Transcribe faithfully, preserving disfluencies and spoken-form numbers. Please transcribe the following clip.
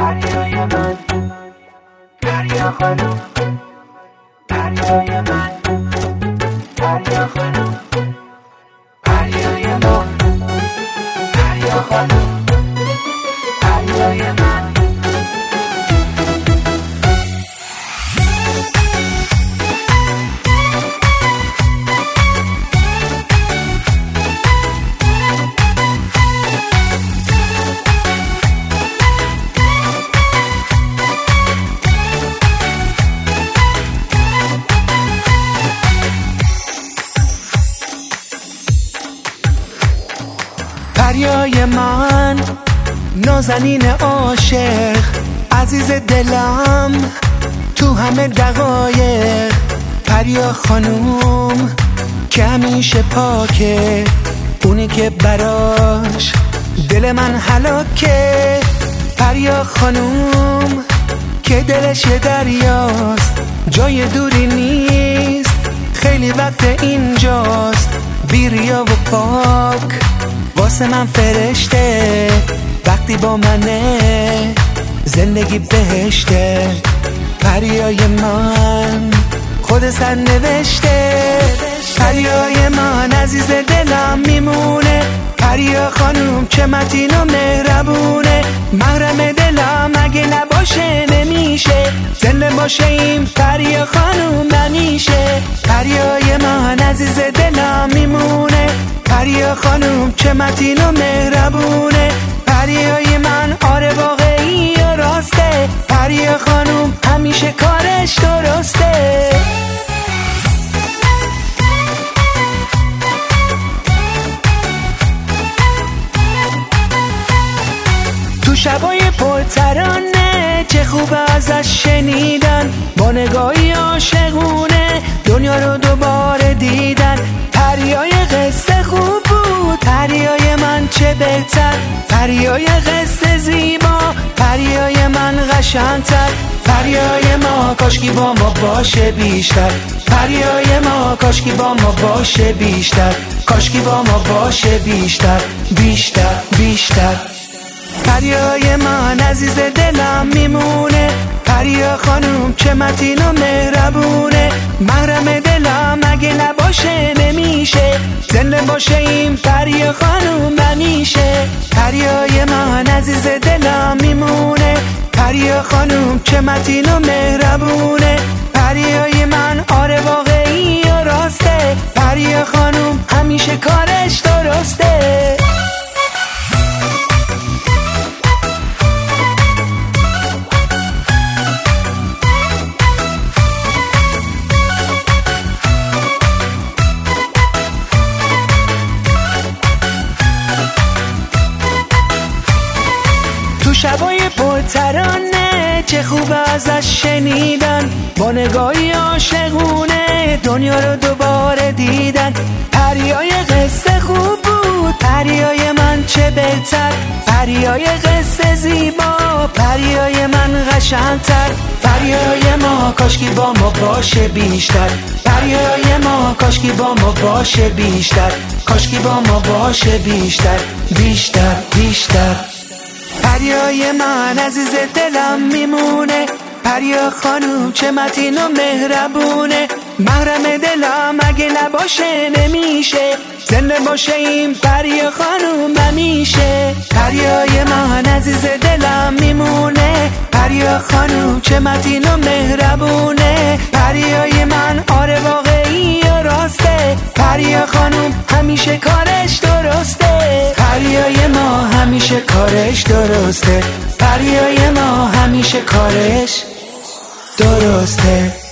دریای من، دریا خانم، دریای من، دریا خانم، دریای ما، دریا خانم، دریای من. دریای من، نازنین عاشق، عزیز دلم تو همه دقایق. دریا خانوم که همیشه پاکه، اونی که براش دل من هلاکه. دریا خانوم که دلش یه دریاست، جای دوری نیست، خیلی وقت اینجاست. بیریا و پاک واسه من فرشته، وقتی با منه زندگی بهشته. دریای من خود سر نوشته، دریای من عزیز دلم میمونه. دریا خانوم چه متین و مهربونه، محرم دلم اگه نباشه نمیشه، زنده باشه این دریا خانوم همیشه. دریای من عزیز دلم میمونه، دریا خانوم چه متین و مهربونه. دریای من آره واقعی و راسته، دریا خانوم همیشه کارش درسته. تو شبای پرترانه چه خوب ازش شنیدن، با نگاهی عاشقونه دنیا رو دوباره دیدن. دریای قصه خوب بود، دریای من چه بهتر، دریای قصه زیبا، دریای من قشنگتر. دریای ما کاشکی با ما باشه بیشتر، دریای ما کاشکی با ما باشه بیشتر، کاشکی با ما باشه بیشتر بیشتر بیشتر. دریای من عزیز دلم میمونه، دریا خانوم چه متین و مهربونه، محرم دلم اگه نباشه نمیشه، زنده باشه این دریا خانوم همیشه. دریای من عزیز دلم میمونه، دریا خانوم چه متین و مهربونه. دریای من آره واقعی و راسته، دریا خانوم همیشه کارش درسته. تو شبای پرترانه چه خوب ازش شنیدن، با نگاهی عاشقونه دنیا رو دوباره دیدن. دریای قصه خوب بود، دریای من چه بهتر، دریای قصه زیبا، دریای من قشنگتر. دریای ما کاشکی با ما باشه بیشتر، دریای ما کاشکی با ما باشه بیشتر، کاشکی با ما باشه بیشتر بیشتر بیشتر. دریای من عزیز دلم میمونه، دریا خانوم چه متین و مهربونه، محرم دلم اگه نباشه نمیشه، زنده باشه این دریا خانوم همیشه. دریای من عزیز دلم میمونه، دریا خانوم چه متین و مهربونه. دریای من آره واقعی و راسته، دریا خانوم همیشه کارش درسته. دریای ما همیشه کارش درسته، دریای ما همیشه کارش درسته.